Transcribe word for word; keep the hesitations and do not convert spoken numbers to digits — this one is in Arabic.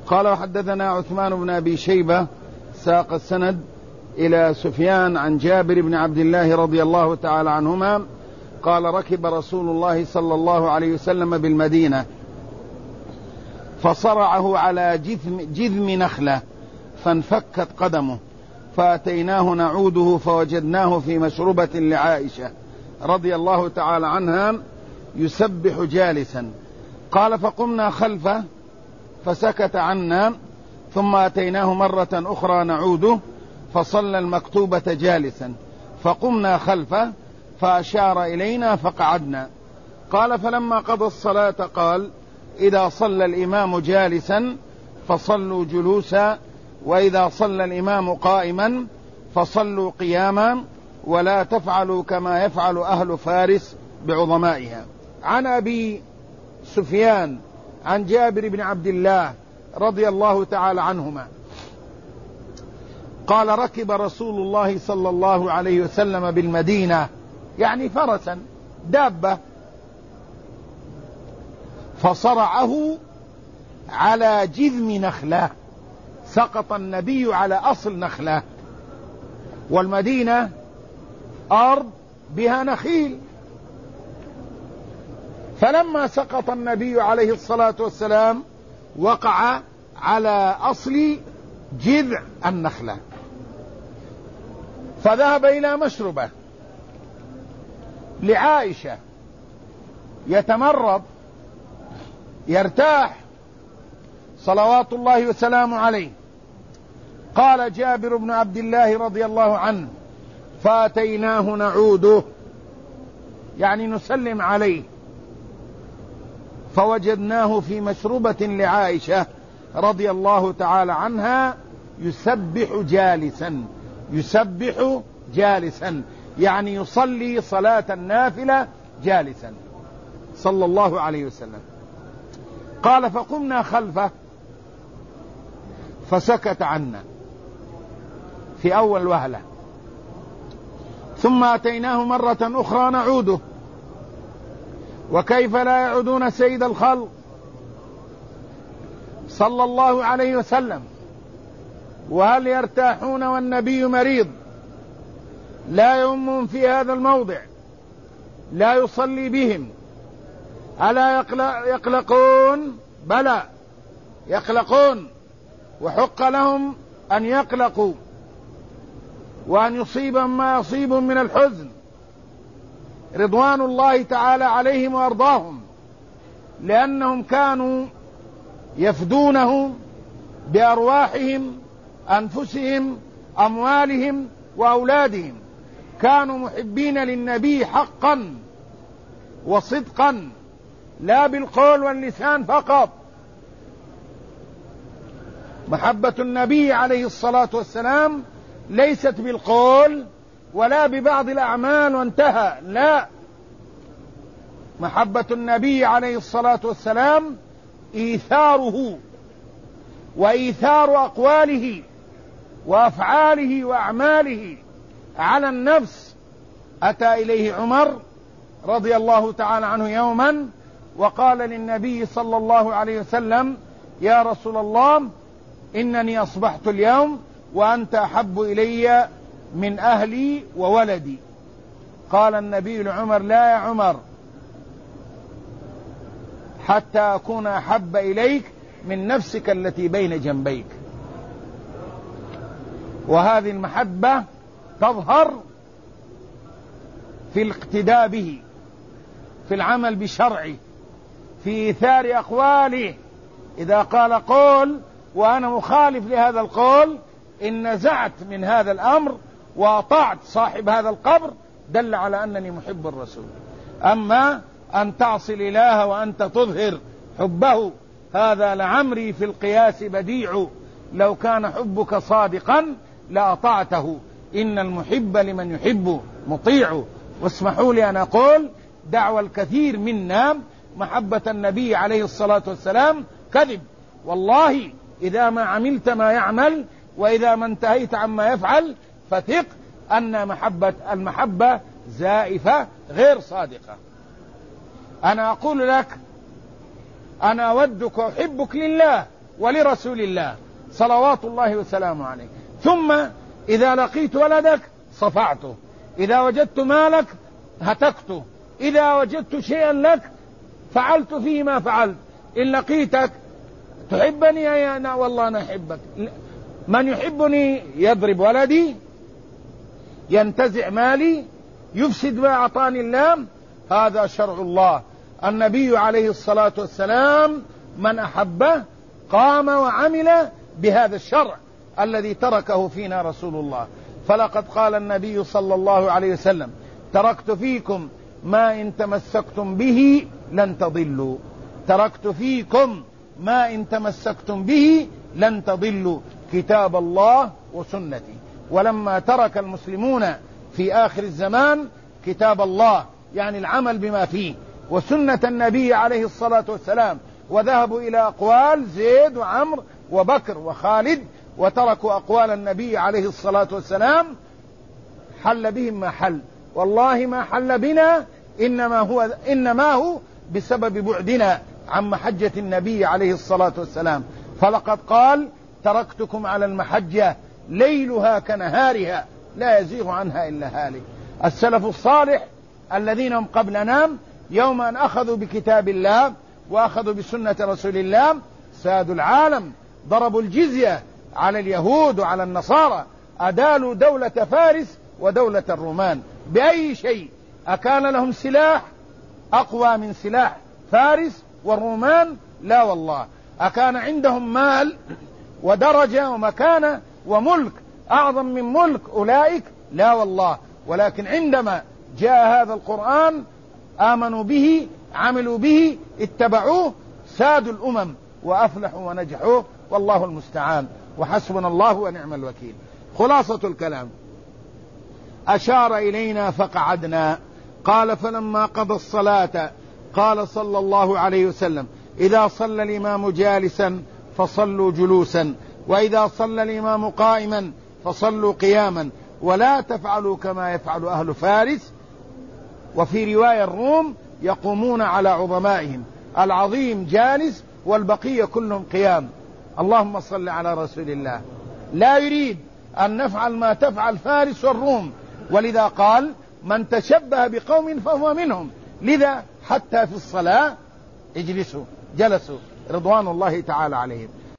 قال وحدثنا عثمان بن أبي شيبة ساق السند إلى سفيان عن جابر بن عبد الله رضي الله تعالى عنهما قال ركب رسول الله صلى الله عليه وسلم بالمدينة فصرعه على جذم, جذم نخلة فانفكت قدمه فأتيناه نعوده فوجدناه في مشربة لعائشة رضي الله تعالى عنها يسبح جالسا. قال فقمنا خلفه فسكت عنا ثم أتيناه مرة أخرى نعوده فصلى المكتوبة جالسا فقمنا خلفه فأشار إلينا فقعدنا. قال فلما قضى الصلاة قال إذا صلى الإمام جالسا فصلوا جلوسا وإذا صلى الإمام قائما فصلوا قياما ولا تفعلوا كما يفعل أهل فارس بعظمائها. عن أبي سفيان عن جابر بن عبد الله رضي الله تعالى عنهما قال ركب رسول الله صلى الله عليه وسلم بالمدينة يعني فرسا دابة فصرعه على جذم نخلة، سقط النبي على أصل نخلة، والمدينة أرض بها نخيل، فلما سقط النبي عليه الصلاة والسلام وقع على أصل جذع النخلة فذهب إلى مشربة لعائشة يتمرض يرتاح صلوات الله وسلامه عليه. قال جابر بن عبد الله رضي الله عنه فأتيناه نعوده يعني نسلم عليه فوجدناه في مشربة لعائشة رضي الله تعالى عنها يسبح جالسا، يسبح جالسا يعني يصلي صلاة النافلة جالسا صلى الله عليه وسلم. قال فقمنا خلفه فسكت عنا في أول وهلة ثم أتيناه مرة أخرى نعوده وكيف لا يعودون سيد الخلق صلى الله عليه وسلم وهل يرتاحون والنبي مريض لا يؤمهم في هذا الموضع لا يصلي بهم ألا يقلقون؟ بلى يقلقون وحق لهم أن يقلقوا وأن يصيبهم ما يصيبهم من الحزن رضوان الله تعالى عليهم وأرضاهم، لأنهم كانوا يفدونه بأرواحهم أنفسهم أموالهم وأولادهم، كانوا محبين للنبي حقا وصدقا لا بالقول واللسان فقط. محبة النبي عليه الصلاة والسلام ليست بالقول ولا ببعض الأعمال وانتهى، لا، محبة النبي عليه الصلاة والسلام إيثاره وإيثار أقواله وأفعاله وأعماله على النفس. أتى إليه عمر رضي الله تعالى عنه يوما وقال للنبي صلى الله عليه وسلم يا رسول الله إنني أصبحت اليوم وأنت أحب إلي من أهلي وولدي. قال النبي لعمر لا يا عمر حتى أكون أحب إليك من نفسك التي بين جنبيك. وهذه المحبة تظهر في الاقتداء به، في العمل بشرعه، في إيثار أقواله. إذا قال قول وأنا مخالف لهذا القول إن نزعت من هذا الأمر وأطعت صاحب هذا القبر دل على أنني محب الرسول. أما أن تعصي الإله وأنت تظهر حبه هذا لعمري في القياس بديع، لو كان حبك صادقا لأطعته، إن المحب لمن يحب مطيع. واسمحوا لي أن أقول دعوى الكثير منا محبة النبي عليه الصلاة والسلام كذب. والله إذا ما عملت ما يعمل وإذا ما انتهيت عما يفعل فثق أن محبة المحبة زائفة غير صادقة. أنا أقول لك أنا أودك وأحبك لله ولرسول الله صلوات الله وسلامه عليه. ثم إذا لقيت ولدك صفعته، إذا وجدت مالك هتكته، إذا وجدت شيئا لك فعلت فيه ما فعلت. إن لقيتك تحبني يا أنا والله أنا أحبك، من يحبني يضرب ولدي، ينتزع مالي، يفسد ما أعطاني الله، هذا شرع الله. النبي عليه الصلاة والسلام من أحبه قام وعمل بهذا الشرع الذي تركه فينا رسول الله. فلقد قال النبي صلى الله عليه وسلم: تركت فيكم ما إن تمسكتم به لن تضلوا، تركت فيكم ما إن تمسكتم به لن تضلوا، كتاب الله وسنتي. ولما ترك المسلمون في آخر الزمان كتاب الله يعني العمل بما فيه وسنة النبي عليه الصلاة والسلام، وذهبوا إلى أقوال زيد وعمر وبكر وخالد وتركوا أقوال النبي عليه الصلاة والسلام، حل بهم ما حل. والله ما حل بنا إنما هو, إنما هو بسبب بعدنا عن محجة النبي عليه الصلاة والسلام. فلقد قال: تركتكم على المحجة ليلها كنهارها لا يزيغ عنها إلا هالك. السلف الصالح الذين هم قبلنا يوم أن أخذوا بكتاب الله وأخذوا بسنة رسول الله سادوا العالم، ضربوا الجزية على اليهود وعلى النصارى، أدالوا دولة فارس ودولة الرومان. بأي شيء؟ أكان لهم سلاح أقوى من سلاح فارس والرومان؟ لا والله. أكان عندهم مال ودرجة ومكانة وملك أعظم من ملك أولئك؟ لا والله. ولكن عندما جاء هذا القرآن آمنوا به، عملوا به، اتبعوه، سادوا الأمم وأفلحوا ونجحوا، والله المستعان، وحسبنا الله ونعم الوكيل. خلاصة الكلام: أشار إلينا فقعدنا. قال: فلما قضى الصلاة قال صلى الله عليه وسلم: إذا صلى الإمام جالسا فصلوا جلوسا، وإذا صلى الإمام قائما فصلوا قياما، ولا تفعلوا كما يفعل أهل فارس. وفي رواية الروم: يقومون على عظمائهم، العظيم جالس والبقية كلهم قيام. اللهم صل على رسول الله. لا يريد أن نفعل ما تفعل فارس والروم، ولذا قال: من تشبه بقوم فهو منهم. لذا حتى في الصلاة اجلسوا، جلسوا رضوان الله تعالى عليهم.